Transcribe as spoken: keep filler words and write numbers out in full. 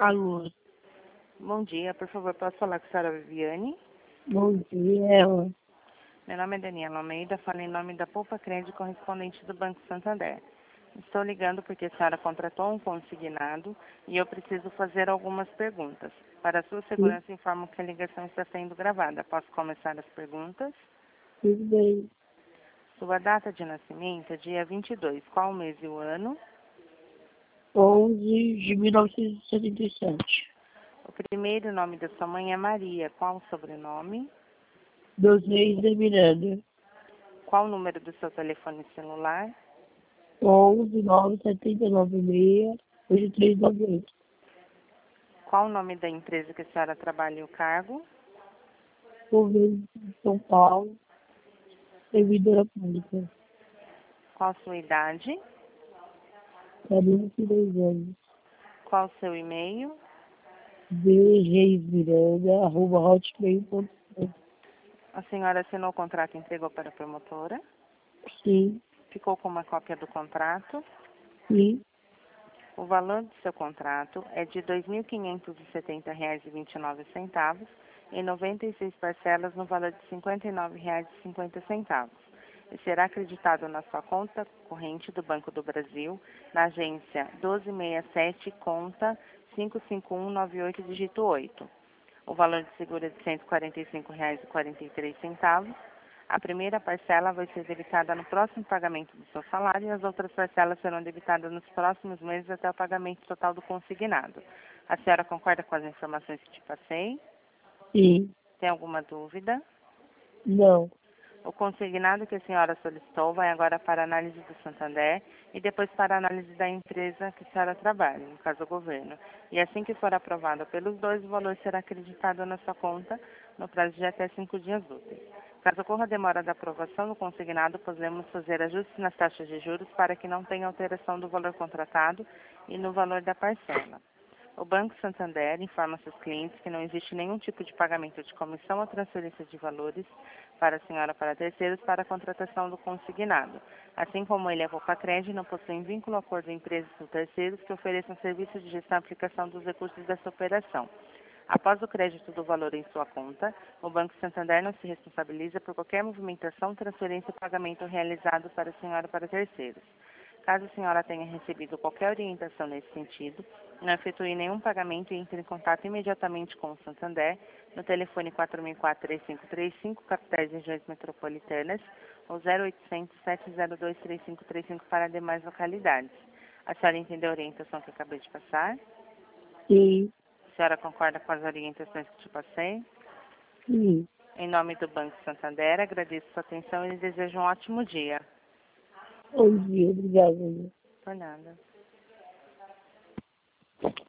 Alô, Bom dia, por favor, posso falar com a senhora Viviane? bom dia, ela. Meu nome é Daniela Almeida, falo em nome da Poupa Crédito, correspondente do Banco Santander. Estou ligando porque a senhora contratou um consignado e eu preciso fazer algumas perguntas. Para sua Sim, segurança, informo que a ligação está sendo gravada. Posso começar as perguntas? tudo bem. Sua data de nascimento é dia vinte e dois. Qual o mês e o ano? onze de mil novecentos e setenta e sete. O primeiro nome da sua mãe é Maria. Qual o sobrenome? Dos Reis da Miranda. Qual o número do seu telefone celular? onze nove sete nove seis oito três nove oito. Qual o nome da empresa que a senhora trabalha e o cargo? Governo de São Paulo, servidora pública. Qual a sua idade? quarenta e dois anos. Qual o seu e-mail? breismiranda arroba hotmail ponto com. A senhora assinou o contrato e entregou para a promotora? Sim, Ficou com uma cópia do contrato? sim, O valor do seu contrato é de dois mil quinhentos e setenta reais e vinte e nove centavos em noventa e seis parcelas no valor de cinquenta e nove reais e cinquenta centavos. E será acreditado na sua conta corrente do Banco do Brasil, na agência doze sessenta e sete, conta cinco cinco um nove oito, dígito oito. O valor de seguro é de cento e quarenta e cinco reais e quarenta e três centavos. A primeira parcela vai ser debitada no próximo pagamento do seu salário e as outras parcelas serão debitadas nos próximos meses até o pagamento total do consignado. A senhora concorda com as informações que te passei? sim, Tem alguma dúvida? não, O consignado que a senhora solicitou vai agora para a análise do Santander e depois para a análise da empresa que a senhora trabalha, no caso o governo. E assim que for aprovado pelos dois, o valor será acreditado na sua conta no prazo de até cinco dias úteis. Caso ocorra demora da aprovação do consignado, podemos fazer ajustes nas taxas de juros para que não tenha alteração do valor contratado e no valor da parcela. O Banco Santander informa seus clientes que não existe nenhum tipo de pagamento de comissão ou transferência de valores para a senhora para terceiros para a contratação do consignado. Assim como ele é Poupa Crédito, não possui vínculo ou acordo de empresas ou terceiros que ofereçam serviço de gestão e aplicação dos recursos dessa operação. Após o crédito do valor em sua conta, o Banco Santander não se responsabiliza por qualquer movimentação, transferência ou pagamento realizado para a senhora ou para terceiros. Caso a senhora tenha recebido qualquer orientação nesse sentido, não efetue nenhum pagamento e entre em contato imediatamente com o Santander no telefone quatro mil e quatro, três cinco três cinco, capitais regiões metropolitanas, ou zero oitocentos, sete zero dois, três cinco três cinco para demais localidades. A senhora entendeu a orientação que eu acabei de passar? sim, A senhora concorda com as orientações que te passei? sim. Em nome do Banco Santander, agradeço sua atenção e desejo um ótimo dia. Bom dia, obrigada. Por nada.